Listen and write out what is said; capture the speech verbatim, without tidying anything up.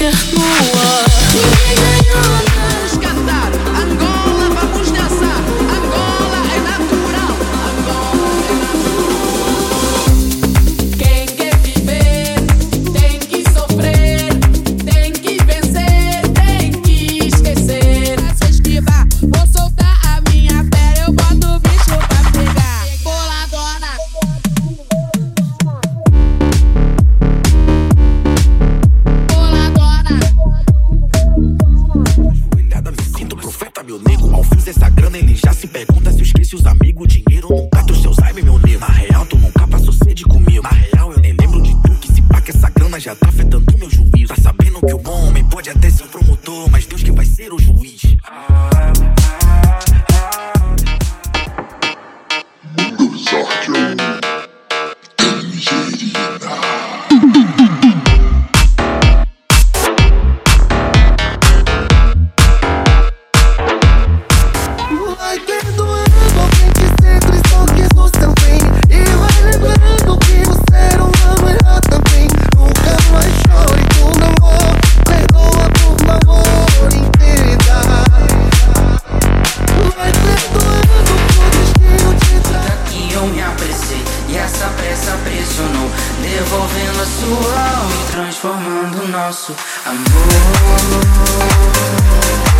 qualquer lua. Ninguém ganhou. Vamos cantar, Angola, vamos dançar. Angola é natural, Angola é natural. Quem quer viver tem que sofrer, tem que vencer, tem que esquecer. Se esquivar, vou soltar a minha fera, eu boto o bicho pra pegar. Boladona. Meu nego, ao fiz essa grana, ele já se pergunta se eu esqueci os amigos. Dinheiro nunca trouxe Alzheimer, meu nego. Na real, tu nunca passou sede comigo. Na real, eu nem lembro de tu, que se pá que essa grana já tá afetando meu juízo. Tá sabendo que o bom homem pode até ser um promotor, mas Deus que vai ser o juiz. Vai perdoando alguém que sempre quis no seu bem, e vai lembrando que o ser humano erra também. Nunca mais chore com amor, perdoa por favor, entenda. Vai perdoando que o destino te dá. Daqui eu me apressei e essa pressa pressionou, devolvendo a sua alma e transformando o nosso amor.